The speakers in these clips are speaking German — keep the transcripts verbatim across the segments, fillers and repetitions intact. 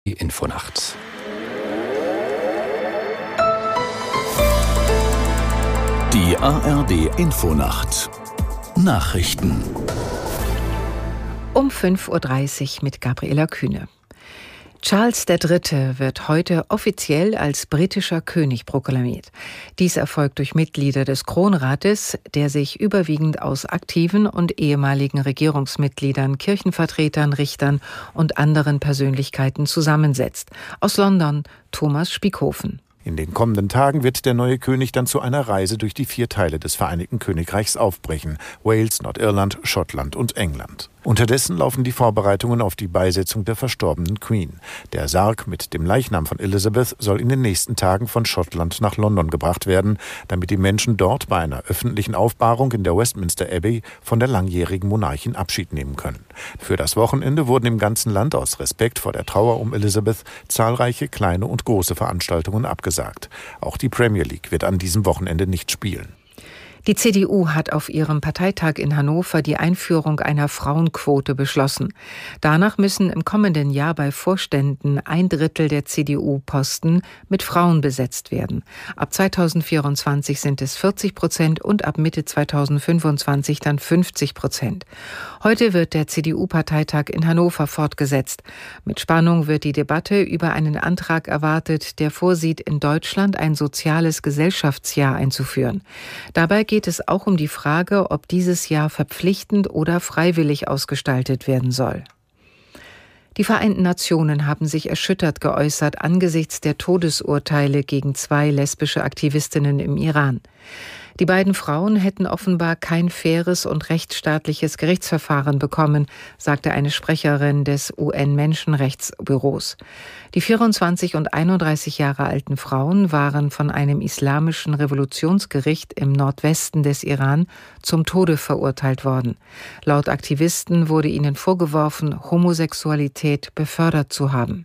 Die Infonacht. Die A R D Infonacht Nachrichten um fünf Uhr dreißig mit Gabriela Kühne. Charles der Dritte wird heute offiziell als britischer König proklamiert. Dies erfolgt durch Mitglieder des Kronrates, der sich überwiegend aus aktiven und ehemaligen Regierungsmitgliedern, Kirchenvertretern, Richtern und anderen Persönlichkeiten zusammensetzt. Aus London Thomas Spiekhofen. In den kommenden Tagen wird der neue König dann zu einer Reise durch die vier Teile des Vereinigten Königreichs aufbrechen: Wales, Nordirland, Schottland und England. Unterdessen laufen die Vorbereitungen auf die Beisetzung der verstorbenen Queen. Der Sarg mit dem Leichnam von Elizabeth soll in den nächsten Tagen von Schottland nach London gebracht werden, damit die Menschen dort bei einer öffentlichen Aufbahrung in der Westminster Abbey von der langjährigen Monarchin Abschied nehmen können. Für das Wochenende wurden im ganzen Land aus Respekt vor der Trauer um Elizabeth zahlreiche kleine und große Veranstaltungen abgesagt. Auch die Premier League wird an diesem Wochenende nicht spielen. Die C D U hat auf ihrem Parteitag in Hannover die Einführung einer Frauenquote beschlossen. Danach müssen im kommenden Jahr bei Vorständen ein Drittel der C D U-Posten mit Frauen besetzt werden. Ab zweitausendvierundzwanzig sind es vierzig Prozent und ab Mitte zweitausendfünfundzwanzig dann fünfzig Prozent. Heute wird der C D U-Parteitag in Hannover fortgesetzt. Mit Spannung wird die Debatte über einen Antrag erwartet, der vorsieht, in Deutschland ein soziales Gesellschaftsjahr einzuführen. Dabei geht es auch um die Frage, ob dieses Jahr verpflichtend oder freiwillig ausgestaltet werden soll. Die Vereinten Nationen haben sich erschüttert geäußert angesichts der Todesurteile gegen zwei lesbische Aktivistinnen im Iran. Die beiden Frauen hätten offenbar kein faires und rechtsstaatliches Gerichtsverfahren bekommen, sagte eine Sprecherin des U N-Menschenrechtsbüros. Die vierundzwanzig und einunddreißig Jahre alten Frauen waren von einem islamischen Revolutionsgericht im Nordwesten des Iran zum Tode verurteilt worden. Laut Aktivisten wurde ihnen vorgeworfen, Homosexualität befördert zu haben.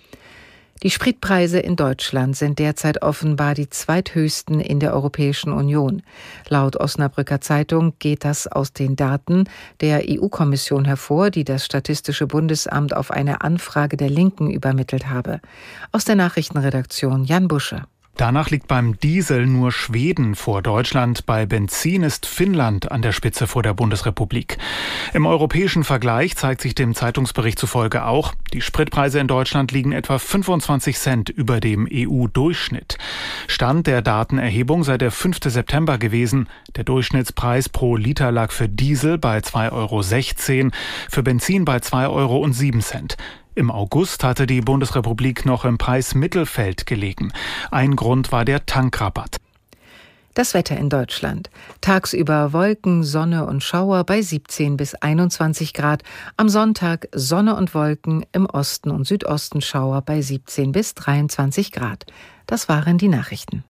Die Spritpreise in Deutschland sind derzeit offenbar die zweithöchsten in der Europäischen Union. Laut Osnabrücker Zeitung geht das aus den Daten der E U-Kommission hervor, die das Statistische Bundesamt auf eine Anfrage der Linken übermittelt habe. Aus der Nachrichtenredaktion Jan Busche. Danach liegt beim Diesel nur Schweden vor Deutschland. Bei Benzin ist Finnland an der Spitze vor der Bundesrepublik. Im europäischen Vergleich zeigt sich dem Zeitungsbericht zufolge auch, die Spritpreise in Deutschland liegen etwa fünfundzwanzig Cent über dem E U-Durchschnitt. Stand der Datenerhebung sei der fünfte September gewesen. Der Durchschnittspreis pro Liter lag für Diesel bei zwei Euro sechzehn, für Benzin bei zwei Euro sieben. Im August hatte die Bundesrepublik noch im Preismittelfeld gelegen. Ein Grund war der Tankrabatt. Das Wetter in Deutschland. Tagsüber Wolken, Sonne und Schauer bei siebzehn bis einundzwanzig Grad. Am Sonntag Sonne und Wolken, im Osten und Südosten Schauer bei siebzehn bis dreiundzwanzig Grad. Das waren die Nachrichten.